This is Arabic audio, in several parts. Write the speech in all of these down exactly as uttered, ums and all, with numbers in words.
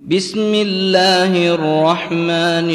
بسم الله الرحمن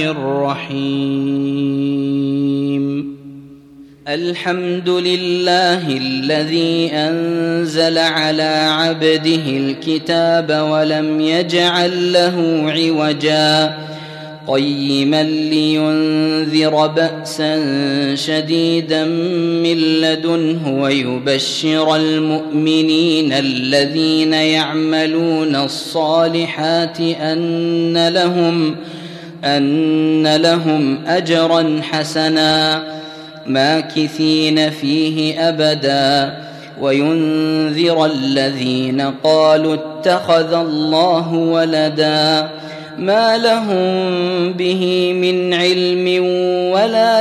الرحيم. الحمد لله الذي أنزل على عبده الكتاب ولم يجعل له عوجا قيما لينذر بأسا شديدا من لدنه ويبشر المؤمنين الذين يعملون الصالحات أن لهم أن لهم أجرا حسنا ماكثين فيه أبدا وينذر الذين قالوا اتخذ الله ولدا ما لهم به من علم ولا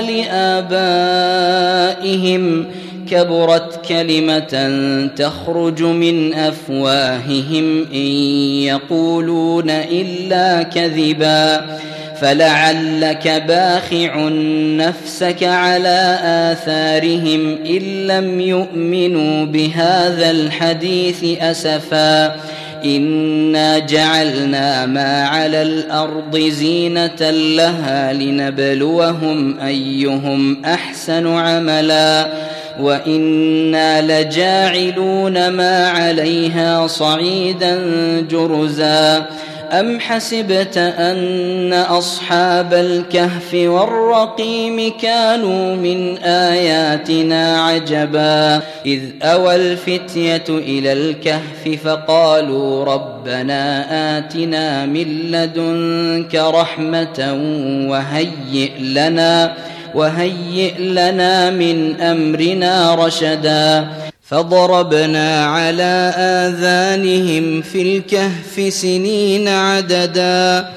لآبائهم كبرت كلمة تخرج من أفواههم إن يقولون إلا كذبا فلعلك باخع نفسك على آثارهم إن لم يؤمنوا بهذا الحديث أسفا إنا جعلنا ما على الأرض زينة لها لنبلوهم أيهم أحسن عملا وإنا لجاعلون ما عليها صعيدا جرزا أم حسبت أن أصحاب الكهف والرقيم كانوا من آياتنا عجبا إذ أوى الفتية إلى الكهف فقالوا ربنا آتنا من لدنك رحمة وهيئ لنا وهيئ لنا من أمرنا رشدا فضربنا على آذانهم في الكهف سنين عددا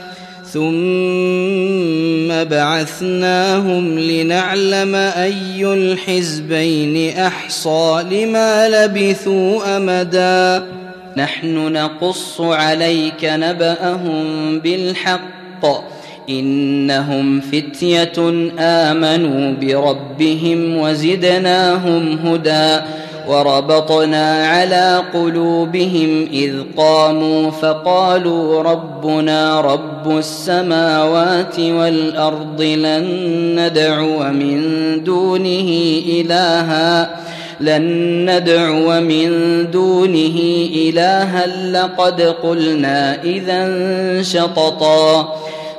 ثم بعثناهم لنعلم أي الحزبين أحصى لما لبثوا أمدا نحن نقص عليك نبأهم بالحق إنهم فتية آمنوا بربهم وزدناهم هدى وربطنا على قلوبهم إذ قاموا فقالوا ربنا رب السماوات والأرض لن ندعو من دونه إلها لن ندعو من دونه إلها لقد قلنا إذا شططا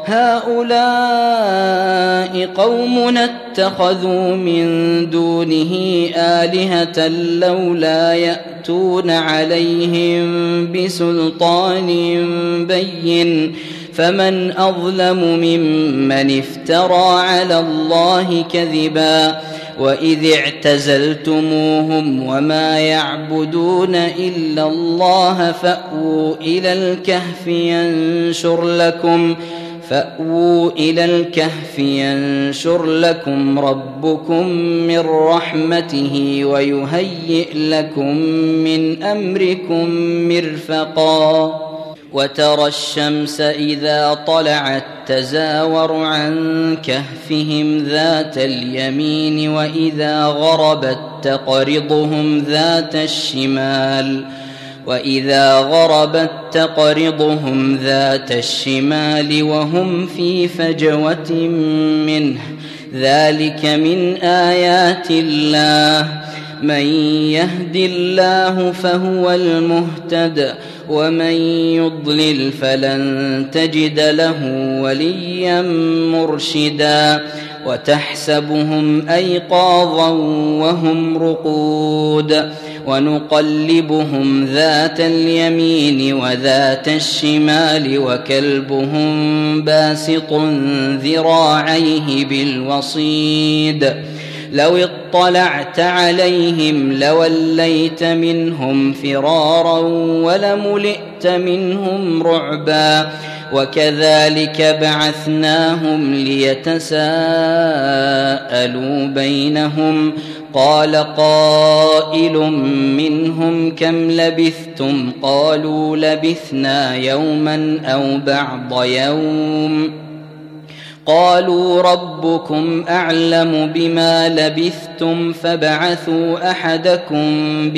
هؤلاء قومنا اتخذوا من دونه آلهة لولا يأتون عليهم بسلطان بين فمن أظلم ممن افترى على الله كذبا وإذ اعتزلتموهم وما يعبدون إلا الله فأووا إلى الكهف ينشر لكم فأووا إلى الكهف ينشر لكم ربكم من رحمته ويهيئ لكم من أمركم مرفقا وترى الشمس إذا طلعت تزاور عن كهفهم ذات اليمين وإذا غربت تقرضهم ذات الشمال وإذا غربت تقرضهم ذات الشمال وهم في فجوة منه ذلك من آيات الله من يهد الله فهو المهتد ومن يضلل فلن تجد له وليا مرشدا وتحسبهم أيقاظا وهم رقود ونقلبهم ذات اليمين وذات الشمال وكلبهم باسط ذراعيه بالوصيد لو اطلعت عليهم لوليت منهم فرارا ولملئت منهم رعبا وكذلك بعثناهم ليتساءلوا بينهم قال قائل منهم كم لبثتم قالوا لبثنا يوما أو بعض يوم قالوا ربكم أعلم بما لبثتم فابعثوا أحدكم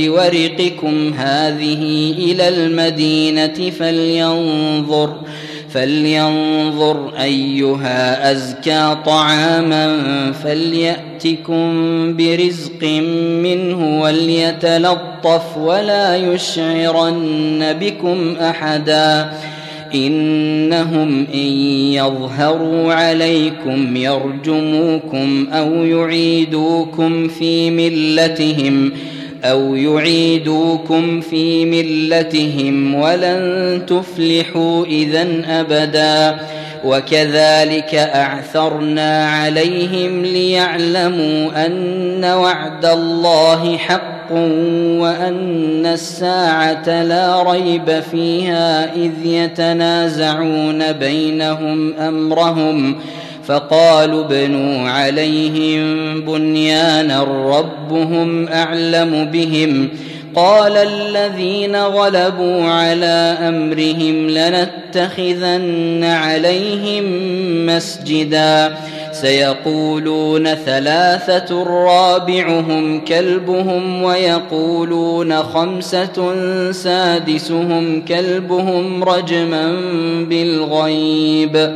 بورقكم هذه إلى المدينة فلينظر فلينظر أيها أزكى طعاما فليأتكم برزق منه وليتلطف ولا يشعرن بكم أحدا إنهم إن يظهروا عليكم يرجموكم أو يعيدوكم في ملتهم أو يعيدوكم في ملتهم ولن تفلحوا إذن أبدا وكذلك أعثرنا عليهم ليعلموا أن وعد الله حق وأن الساعة لا ريب فيها إذ يتنازعون بينهم أمرهم فقالوا ابنوا عليهم بنيانا ربهم أعلم بهم قال الذين غلبوا على أمرهم لنتخذن عليهم مسجدا سيقولون ثلاثة رابعهم كلبهم ويقولون خمسة سادسهم كلبهم رجما بالغيب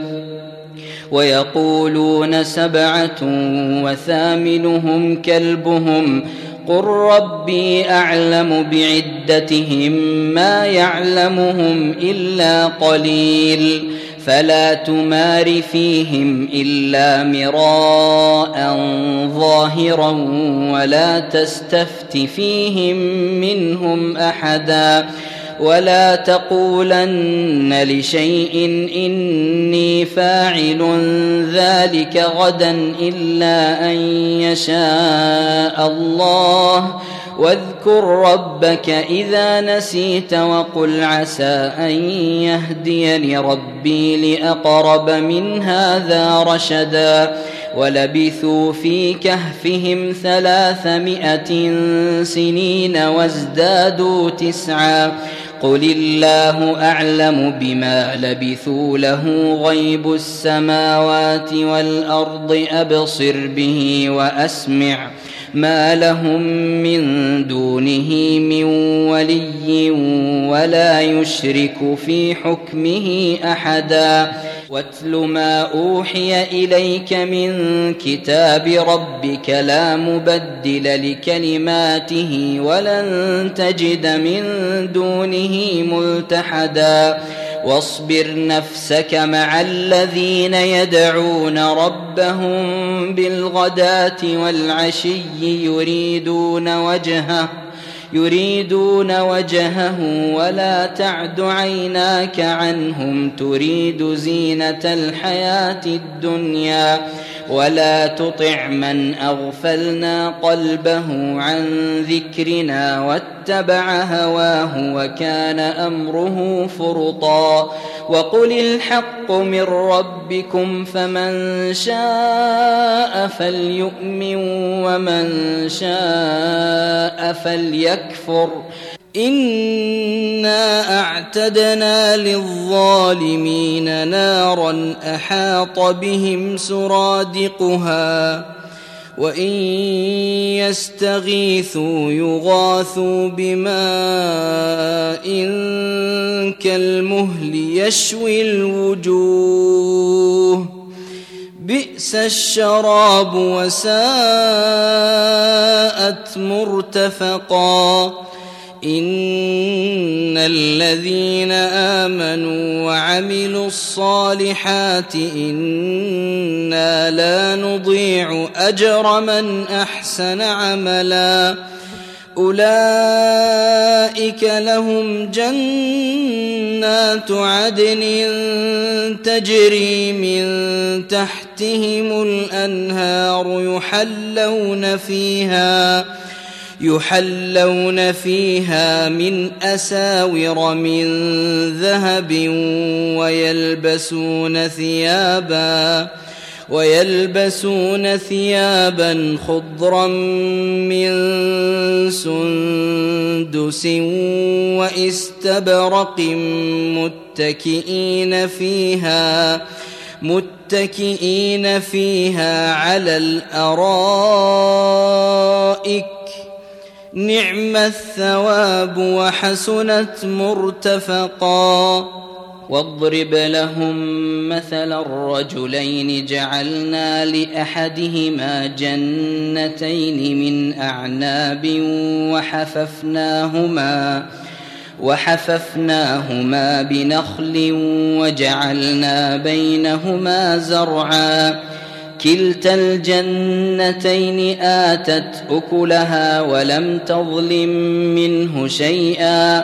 ويقولون سبعة وثامنهم كلبهم قل ربي أعلم بعدتهم ما يعلمهم إلا قليل فلا تمار فيهم إلا مراء ظاهرا ولا تستفت فيهم منهم أحدا ولا تقولن لشيء إني فاعل ذلك غدا إلا أن يشاء الله واذكر ربك إذا نسيت وقل عسى أن يهديني ربي لأقرب من هذا رشدا ولبثوا في كهفهم ثلاثمائة سنين وازدادوا تسعا قل الله أعلم بما لبثوا له غيب السماوات والأرض أبصر به وأسمع ما لهم من دونه من ولي ولا يشرك في حكمه أحدا واتل ما أوحي إليك من كتاب ربك لا مبدل لكلماته ولن تجد من دونه ملتحدا واصبر نفسك مع الذين يدعون ربهم بالغداة والعشي يريدون وجهه يريدون وجهه ولا تعد عيناك عنهم تريد زينة الحياة الدنيا ولا تطع من أغفلنا قلبه عن ذكرنا واتبع هواه وكان أمره فرطا وقل الحق من ربكم فمن شاء فليؤمن ومن شاء فليكفر إنا أعتدنا للظالمين نارا أحاط بهم سرادقها وإن يستغيثوا يغاثوا بماء كالمهل يشوي الوجوه بئس الشراب وساءت مرتفقا إن الذين آمنوا وعملوا الصالحات إنا لا نضيع أجر من أحسن عملا أولئك لهم جنات عدن تجري من تحتهم الأنهار يحلون فيها يحلون فيها من أساور من ذهب ويلبسون ثيابا ويلبسون ثيابا خضرا من سندس واستبرق متكئين فيها متكئين فيها على الأرائك نعم الثواب وحسنت مرتفقا واضرب لهم مثل الرجلين جعلنا لأحدهما جنتين من أعناب وحففناهما وحففناهما بنخل وجعلنا بينهما زرعا كلتا الجنتين آتت أكلها ولم تظلم منه شيئا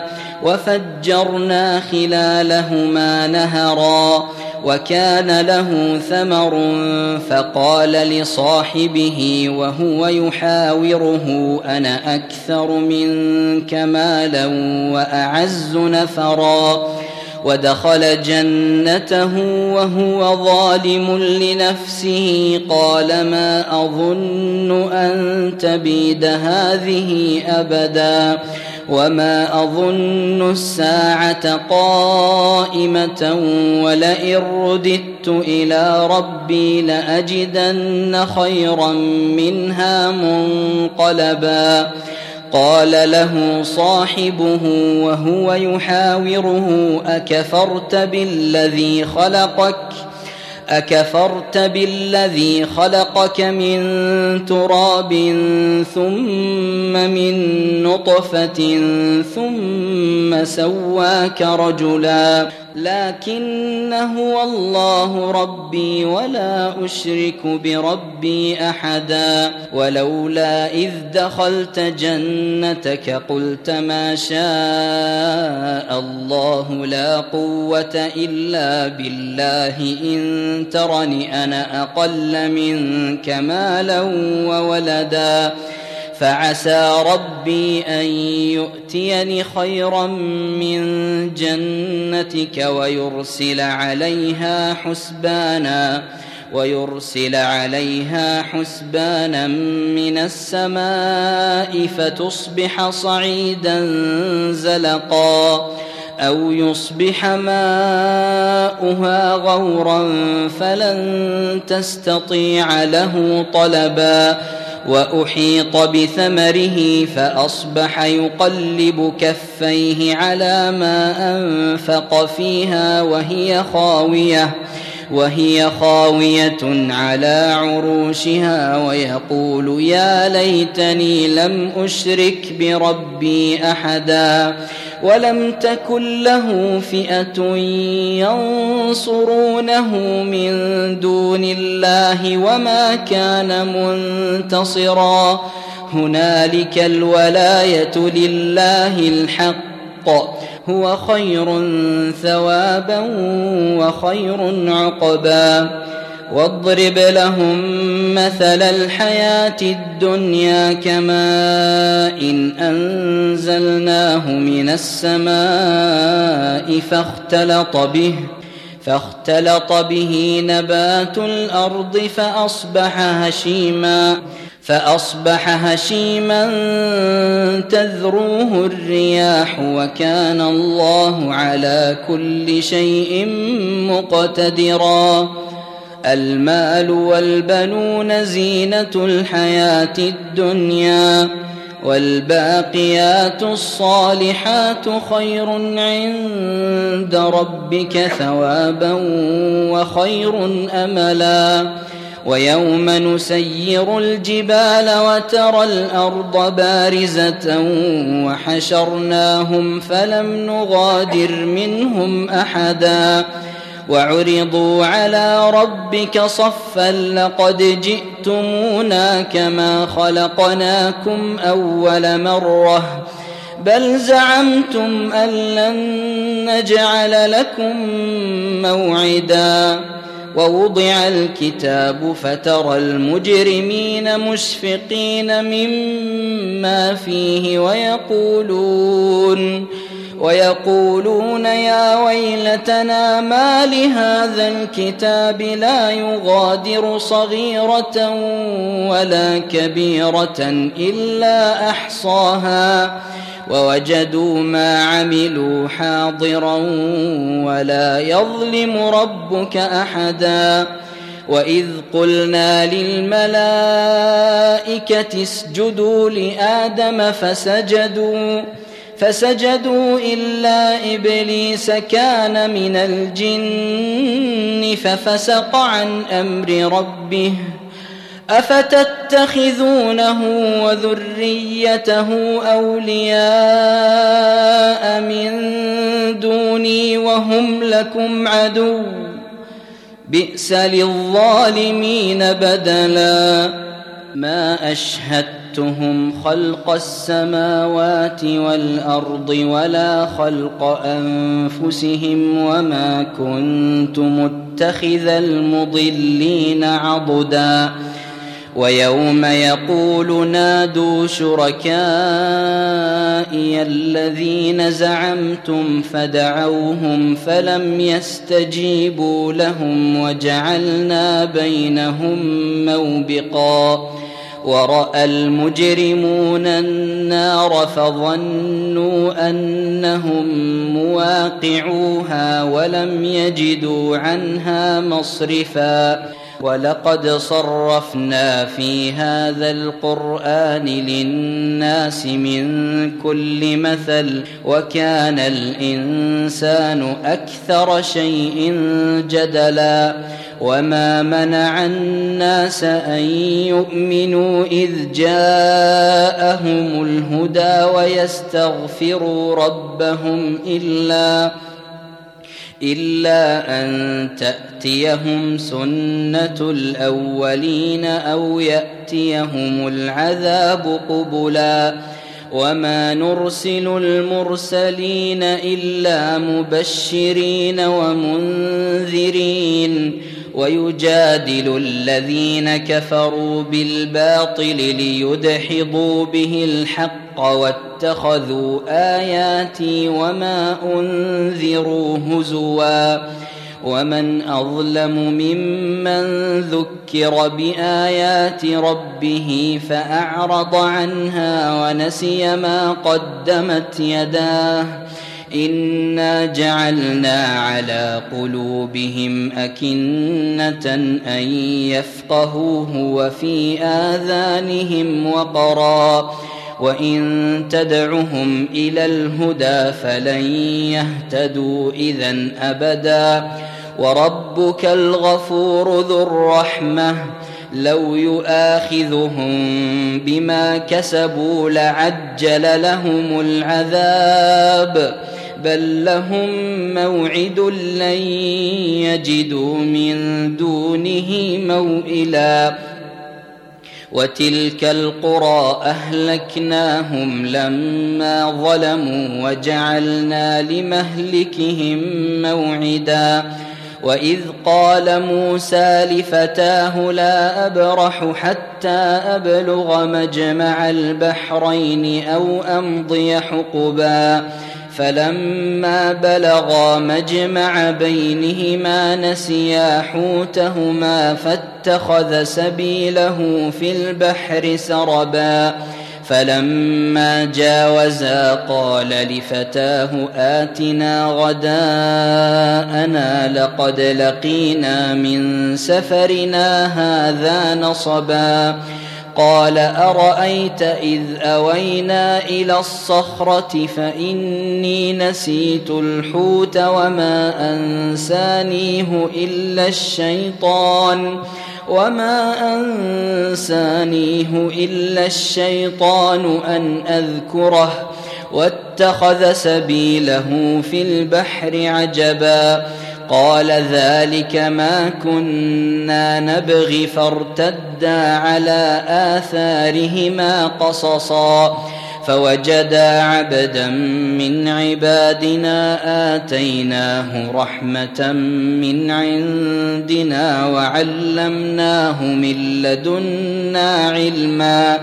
وفجرنا خلالهما نهرا وكان له ثمر فقال لصاحبه وهو يحاوره أنا أكثر منك مالا وأعز نفرا ودخل جنته وهو ظالم لنفسه قال ما أظن أن تبيد هذه أبدا وما أظن الساعة قائمة ولئن رددت إلى ربي لأجدن خيرا منها منقلبا قال له صاحبه وهو يحاوره أكفرت بالذي خلقك أكفرت بالذي خلقك من تراب ثم من نطفة ثم سواك رجلا لكن هو الله ربي ولا أشرك بربي أحدا ولولا إذ دخلت جنتك قلت ما شاء الله لا قوة إلا بالله إن ترني أنا أقل منك مالا وولدا فعسى ربي أن يؤتيني خيرا من جنتك ويرسل عليها حسبانا ويرسل عليها حسبانا من السماء فتصبح صعيدا زلقا أو يصبح ماؤها غورا فلن تستطيع له طلبا وأحيط بثمره فأصبح يقلب كفيه على ما أنفق فيها وهي خاوية وهي خاوية على عروشها ويقول يا ليتني لم أشرك بربي أحدا ولم تكن له فئة ينصرونه من دون الله وما كان منتصرا هنالك الولاية لله الحق هو خير ثوابا وخير عقبا واضرب لهم مثل الحياة الدنيا كماء إن أنزلناه من السماء فاختلط به فاختلط به نبات الأرض فأصبح هشيما فأصبح هشيما تذروه الرياح وكان الله على كل شيء مقتدرا المال والبنون زينة الحياة الدنيا والباقيات الصالحات خير عند ربك ثوابا وخير أملا ويوم نسير الجبال وترى الأرض بارزة وحشرناهم فلم نغادر منهم أحدا وعرضوا على ربك صفا لقد جئتمونا كما خلقناكم أول مرة بل زعمتم أن لن نجعل لكم موعدا ووضع الكتاب فترى المجرمين مشفقين مما فيه ويقولون ويقولون يا ويلتنا ما لهذا الكتاب لا يغادر صغيرة ولا كبيرة إلا أحصاها ووجدوا ما عملوا حاضرا ولا يظلم ربك أحدا وإذ قلنا للملائكة اسجدوا لآدم فسجدوا فسجدوا إلا إبليس كان من الجن ففسق عن أمر ربه أفتتخذونه وذريته أولياء من دوني وهم لكم عدو بئس للظالمين بدلا ما أشهدتهم خلق السماوات والأرض ولا خلق أنفسهم وما كنت متخذ المضلين عضدا ويوم يقول نادوا شركائي الذين زعمتم فدعوهم فلم يستجيبوا لهم وجعلنا بينهم موبقا ورأى المجرمون النار فظنوا أنهم مواقعوها ولم يجدوا عنها مصرفا ولقد صرفنا في هذا القرآن للناس من كل مثل وكان الإنسان أكثر شيء جدلا وما منع الناس أن يؤمنوا إذ جاءهم الهدى ويستغفروا ربهم إلا إلا أن تأتيهم سنة الأولين أو يأتيهم العذاب قبلا وما نرسل المرسلين إلا مبشرين ومنذرين ويجادل الذين كفروا بالباطل ليدحضوا به الحق واتخذوا آياتي وما أنذروا هزوا ومن أظلم ممن ذكر بآيات ربه فأعرض عنها ونسي ما قدمت يداه إنا جعلنا على قلوبهم أكنة أن يفقهوه وفي آذانهم وقرا وإن تدعهم إلى الهدى فلن يهتدوا إذن أبدا وربك الغفور ذو الرحمة لو يؤاخذهم بما كسبوا لعجل لهم العذاب بل لهم موعد لن يجدوا من دونه موئلا وتلك القرى أهلكناهم لما ظلموا وجعلنا لمهلكهم موعدا وإذ قال موسى لفتاه لا أبرح حتى أبلغ مجمع البحرين أو أمضي حقبا فلما بلغا مجمع بينهما نسيا حوتهما فاتخذ سبيله في البحر سربا فلما جاوزا قال لفتاه آتنا غداءنا لقد لقينا من سفرنا هذا نصبا قال أرأيت إذ أوينا إلى الصخرة فإني نسيت الحوت وما أنسانيه إلا الشيطان وما أنسانيه إلا الشيطان أن أذكره واتخذ سبيله في البحر عجبا قال ذلك ما كنا نبغي فارتدا على آثارهما قصصا فوجدا عبدا من عبادنا آتيناه رحمة من عندنا وعلمناه من لدنا علما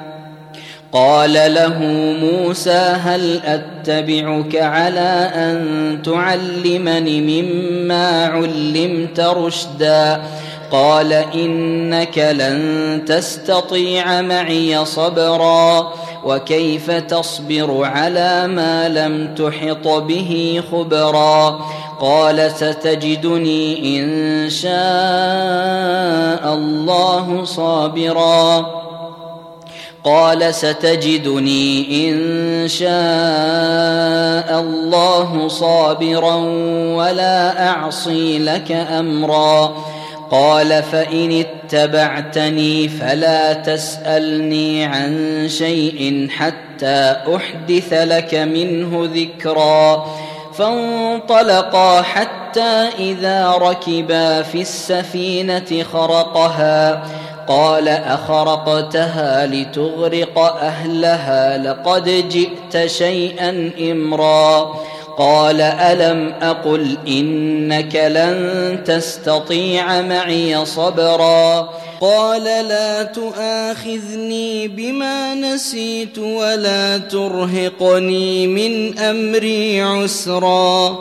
قال له موسى هل أتبعك على أن تعلمني مما علمت رشدا قال إنك لن تستطيع معي صبرا وكيف تصبر على ما لم تحط به خبرا قال ستجدني إن شاء الله صابرا قال ستجدني إن شاء الله صابرا ولا أعصي لك أمرا. قال فإن اتبعتني فلا تسألني عن شيء حتى أحدث لك منه ذكرا. فانطلقا حتى إذا ركبا في السفينة خرقها قال أخرقتها لتغرق أهلها لقد جئت شيئا إمرا. قال ألم أقل إنك لن تستطيع معي صبرا. قال لا تؤاخذني بما نسيت ولا ترهقني من أمري عسرا.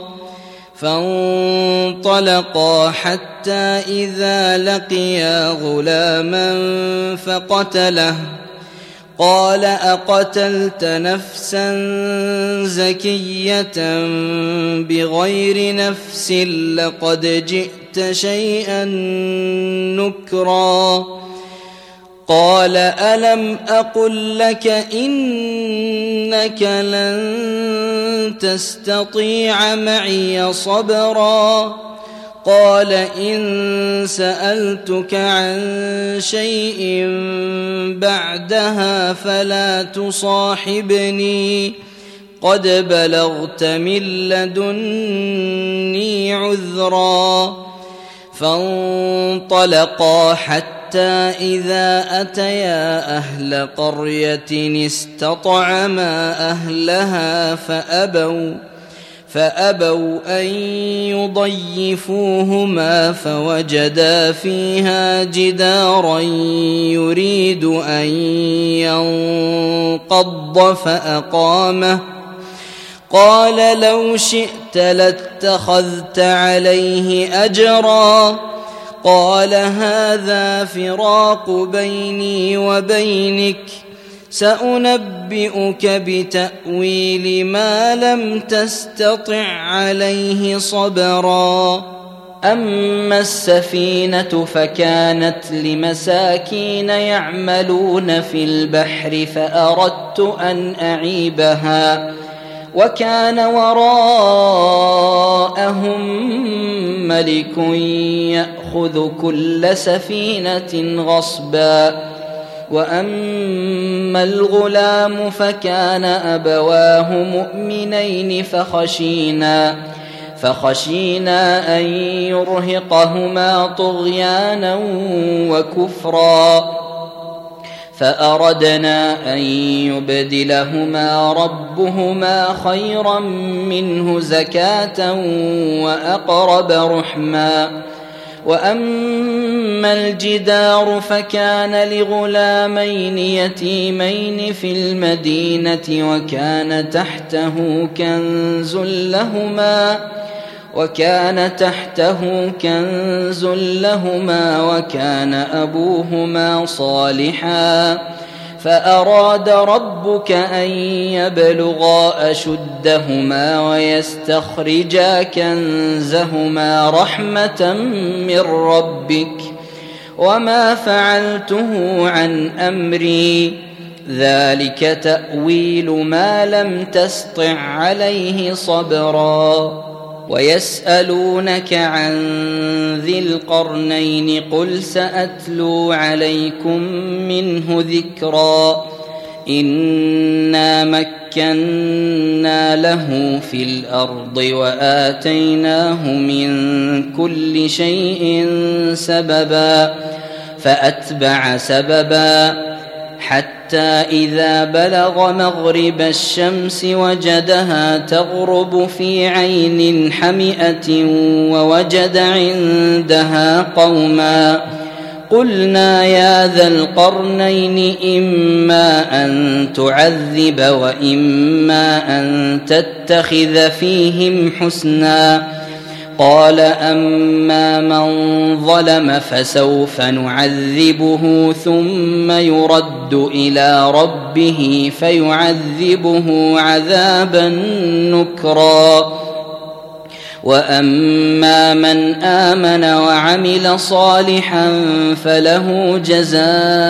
فانطلقا حتى إذا لقيا غلاما فقتله. قال أقتلت نفسا زكية بغير نفس لقد جئت شيئا نكرا. قال ألم أقل لك إنك لن تستطيع معي صبرا. قال إن سألتك عن شيء بعدها فلا تصاحبني قد بلغت من لدني عذرا. فانطلقا حتى إذا أتيا أهل قرية استطعما أهلها فأبوا فأبوا أن يضيفوهما فوجدا فيها جدارا يريد أن ينقض فأقامه. قال لو شئت لاتخذت عليه أجرا. قال هذا فراق بيني وبينك سأنبئك بتأويل ما لم تستطع عليه صبرا. أما السفينة فكانت لمساكين يعملون في البحر فأردت أن أعيبها وكان وراءهم ملك يأخذ كل سفينة غصبا. وأما الغلام فكان أبواه مؤمنين فخشينا فخشينا أن يرهقهما طغيانا وكفرا. فأردنا أن يبدلهما ربهما خيرا منه زكاة وأقرب رحما. وأما الجدار فكان لغلامين يتيمين في المدينة وكان تحته كنز لهما وكان تحته كنز لهما وكان أبوهما صالحا. فأراد ربك أن يبلغا أشدهما ويستخرجا كنزهما رحمة من ربك وما فعلته عن أمري ذلك تأويل ما لم تسطع عليه صبرا. ويسألونك عن ذي القرنين قل سأتلو عليكم منه ذكرا. إنا مكنا له في الأرض وآتيناه من كل شيء سببا فأتبع سببا حتى إذا بلغ مغرب الشمس وجدها تغرب في عين حمئة ووجد عندها قوما. قلنا يا ذا القرنين إما أن تعذب وإما أن تتخذ فيهم حسنا. قال أما من ظلم فسوف نعذبه ثم يرد إلى ربه فيعذبه عذابا نكرا. وأما من آمن وعمل صالحا فله جزاء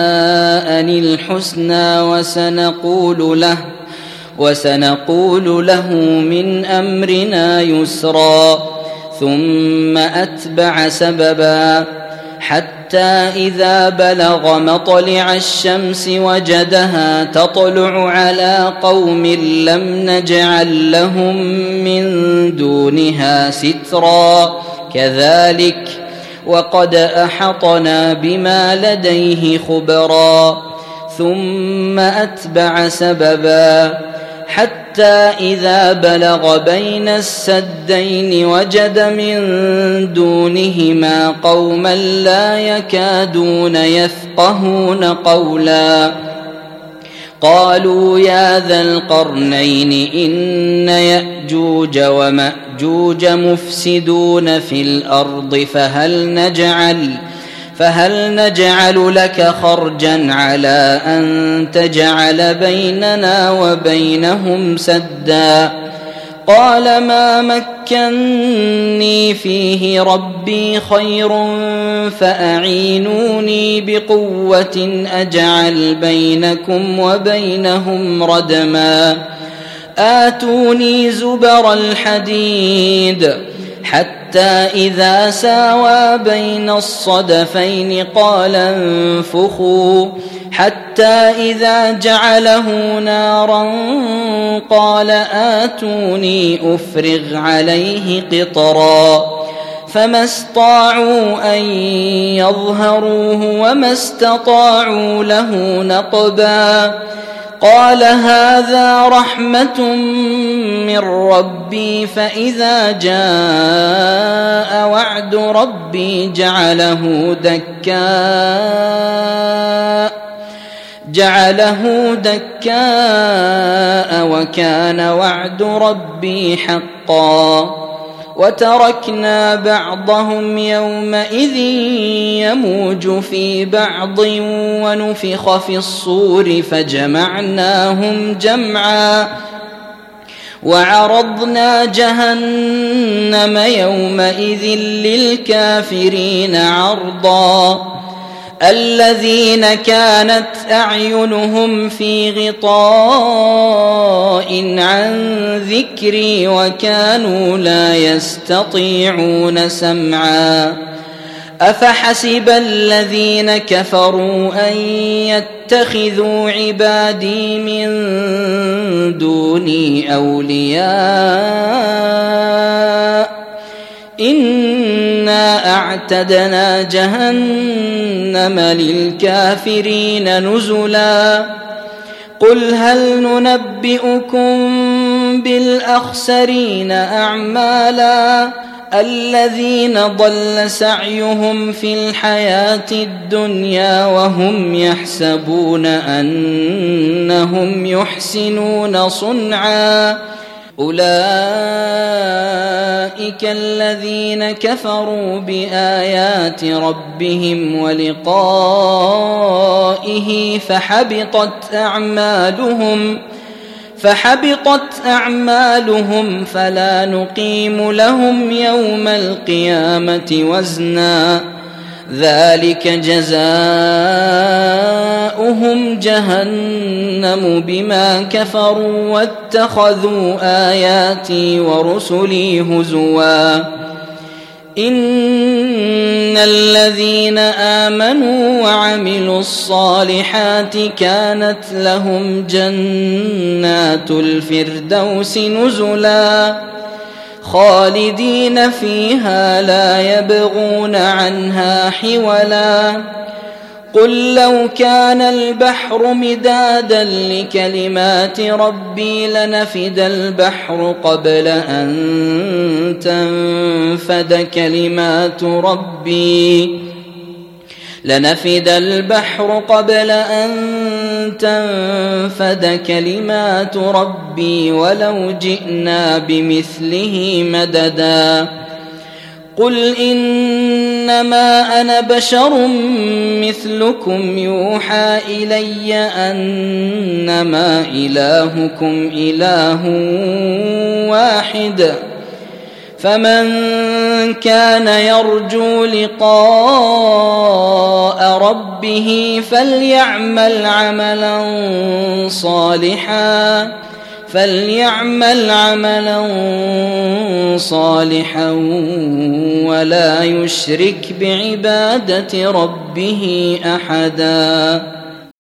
الحسنى وسنقول له وسنقول له من أمرنا يسرا ثم أتبع سببا حتى إذا بلغ مطلع الشمس وجدها تطلع على قوم لم نجعل لهم من دونها سترا كذلك وقد أحطنا بما لديه خبرا ثم أتبع سببا حتى إذا بلغ بين السدين وجد من دونهما قوما لا يكادون يفقهون قولا قالوا يا ذا القرنين إن يأجوج ومأجوج مفسدون في الأرض فهل نجعل فهل نجعل لك خرجا على أن تجعل بيننا وبينهم سدا قال ما مكني فيه ربي خير فأعينوني بقوة أجعل بينكم وبينهم ردما آتوني زبر الحديد حتى إذا ساوى بين الصدفين قال انفخوا حتى إذا جعله نارا قال آتوني أفرغ عليه قطرا فما استطاعوا أن يظهروه وما استطاعوا له نقبا قال هذا رحمة من ربي فإذا جاء وعد ربي جعله دكاء جعله دكاء وكان وعد ربي حقا وتركنا بعضهم يومئذ يموج في بعض ونفخ في الصور فجمعناهم جمعا وعرضنا جهنم يومئذ للكافرين عرضا الذين كانت أعينهم في غطاء عن ذكري وكانوا لا يستطيعون سمعا أفحسب الذين كفروا أن يتخذوا عبادي من دوني أولياء إنا أعتدنا جهنم للكافرين نزلا قل هل ننبئكم بالأخسرين أعمالا الذين ضل سعيهم في الحياة الدنيا وهم يحسبون أنهم يحسنون صنعا أولئك الذين كفروا بآيات ربهم ولقائه فحبطت أعمالهم فحبطت أعمالهم فلا نقيم لهم يوم القيامة وزنا ذلك جزاؤهم جهنم بما كفروا واتخذوا آياتي ورسلي هزوا إن الذين آمنوا وعملوا الصالحات كانت لهم جنات الفردوس نزلا خالدين فيها لا يبغون عنها حولا قل لو كان البحر مدادا لكلمات ربي لنفد البحر قبل أن تنفد كلمات ربي لنفد البحر قبل أن تنفد كلمات ربي ولو جئنا بمثله مددا قل إنما أنا بشر مثلكم يوحى إلي أنما إلهكم إله واحد فمن كان يرجو لقاء ربه فليعمل عملا صالحا فليعمل عملا صالحا ولا يشرك بعبادة ربه أحدا.